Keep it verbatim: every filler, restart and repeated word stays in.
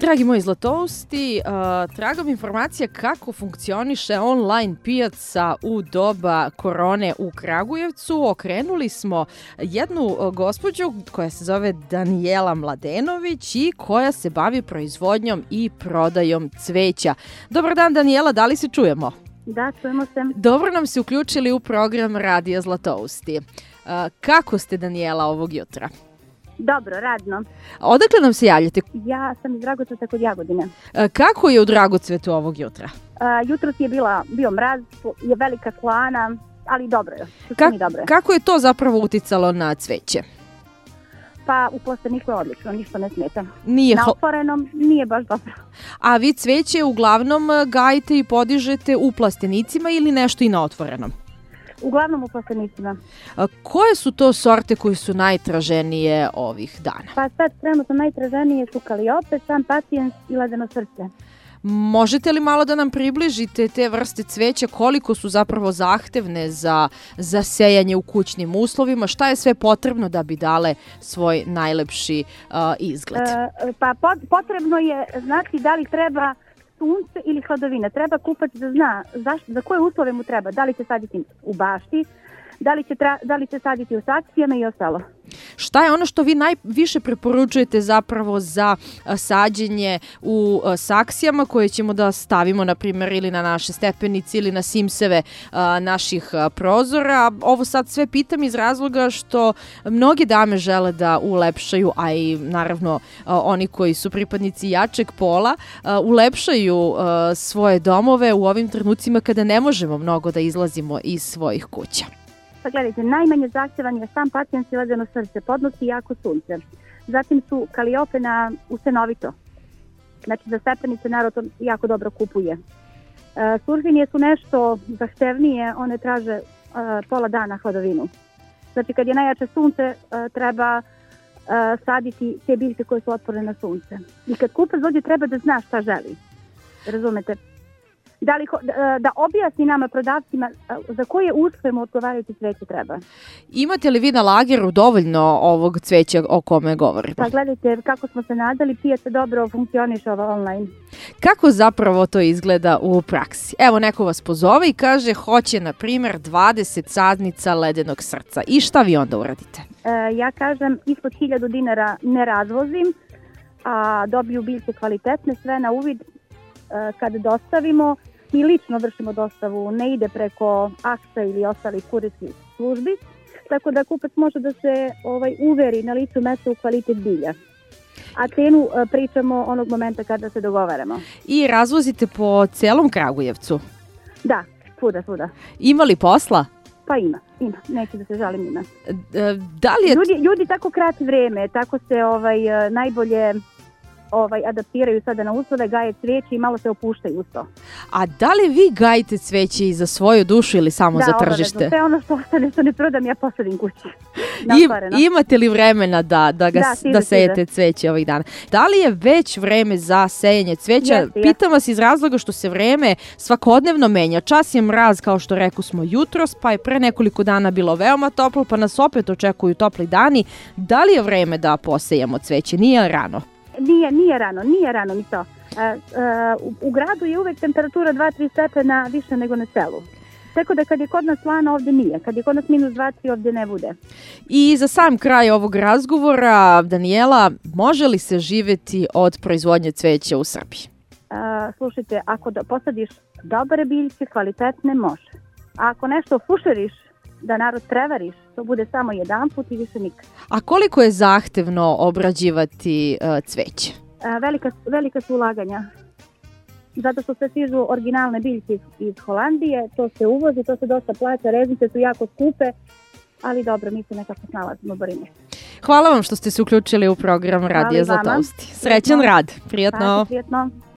Dragi moji zlatousti, uh, tragom informacija kako funkcioniše online pijaca u doba korone u Kragujevcu. Okrenuli smo jednu uh, gospođu koja se zove Danijela Mladenović i koja se bavi proizvodnjom i prodajom cveća. Dobar dan, Danijela, da li se čujemo? Da, čujemo se. Dobro nam se uključili u program Radija Zlatousti. Uh, kako ste, Danijela, ovog jutra? Dobro, radno. Odakle nam se javljate? Ja sam iz Dragocveta kod Jagodine. Uh, kako je u Dragocvetu ovog jutra? Uh, jutros je bila, bio mraz, je velika slana, ali dobro je. Ka- dobro je. Kako je to zapravo uticalo na cveće? Pa u postaniku je odlično, ništa ne smeta. Nije na ho- otvorenom nije baš dobro. A vi cveće uglavnom gajite i podižete u plastenicima ili nešto i na otvorenom? Uglavnom u plastenicima. A koje su to sorte koje su najtraženije ovih dana? Pa sad trenutno najtraženije su kaliope, San Pacijens i ledeno srce. Možete li malo da nam približite te vrste cveća, koliko su zapravo zahtevne za, za sejanje u kućnim uslovima, šta je sve potrebno da bi dale svoj najlepši uh, izgled? E, pa pot, potrebno je znati da li treba sunce ili hladovina. Treba kupac da zna zašto, za koje uslove mu treba, da li će saditi u bašti, da li će, tra, da li će saditi u saksijama i ostalo. Šta je ono što vi najviše preporučujete zapravo za sađenje u saksijama koje ćemo da stavimo, na primjer, ili na naše stepenice ili na simseve a, naših a, prozora? Ovo sad sve pitam iz razloga što mnoge dame žele da ulepšaju, a i naravno a, oni koji su pripadnici jačeg pola, a, ulepšaju a, svoje domove u ovim trenucima kada ne možemo mnogo da izlazimo iz svojih kuća. Pa gledajte, najmanje zahtjevan je San Pacijens i ledeno srce, podnosi jako sunce. Zatim su kaliope na usenovito. Znači za stepenice narod to jako dobro kupuje. E, surfinije su nešto zahtevnije, one traže e, pola dana hladovinu. Znači kad je najjače sunce e, treba e, saditi te biljke koje su otporne na sunce. I kad kupac dođe treba da zna šta želi. Razumete? Da, li, da objasni nama prodavcima za koje uslove mu odgovarajući cveće treba. Imate li vi na lageru dovoljno ovog cveća o kome govorimo? Pa gledajte, kako smo se nadali, pijaca dobro funkcioniše ovo online. Kako zapravo to izgleda u praksi? Evo, neko vas pozove i kaže hoće, na primjer, dvadeset sadnica ledenog srca. I šta vi onda uradite? E, ja kažem, ispod hiljadu dinara ne razvozim, a dobiju biljke kvalitetne, sve na uvid. E, kad dostavimo, mi lično vršimo dostavu, ne ide preko aksa ili ostalih kurirskih službi, tako da kupac može da se ovaj, uveri na licu mesta u kvalitet bilja. A cenu e, pričamo onog momenta kada se dogovaramo. I razvozite po celom Kragujevcu? Da, svuda, svuda. Ima li posla? Pa ima, ima. Neću da se žalim, ima. Da li je... ljudi, ljudi tako krati vreme, tako se ovaj, najbolje... Ovaj, adaptiraju sada na uslove, gaje cveće i malo se opuštaju uz to. A da li vi gajite cveće i za svoju dušu ili samo da, za tržište? Da, sve ono što ostane što ne prodam, ja posadim kući. I, imate li vremena da, da, ga, da, stiže, da sejete cveće ovih dana? Da li je već vreme za sejanje cveća? Jeste, Pitam jeste. vas iz razloga što se vreme svakodnevno menja. Čas je mraz, kao što reku smo jutros, pa je pre nekoliko dana bilo veoma toplo, pa nas opet očekuju topli dani. Da li je vreme da posejemo cveće? Nije rano? Nije, nije rano, nije rano ni to. E, e, u, u gradu je uvek temperatura dva do tri stepena više nego na selu. Tako da kad je kod nas slano, ovdje nije. Kad je kod nas minus dva do tri, ovdje ne bude. I za sam kraj ovog razgovora, Danijela, može li se živjeti od proizvodnje cveća u Srbiji? E, slušajte, ako do, posadiš dobre biljke, kvalitetne, može. A ako nešto fušeriš, da narod prevariš, to bude samo jedan put i više nikad. A koliko je zahtevno obrađivati uh, cveće? A, velika, velika su ulaganja. Zato što se stižu originalne biljke iz Holandije, to se uvozi, to se dosta plaća, reznice su jako skupe, ali dobro, mi se nekako snalazimo, borimo. Hvala vam što ste se uključili u program Radija Zlatousti. Srećan rad, prijatno. Prijatno.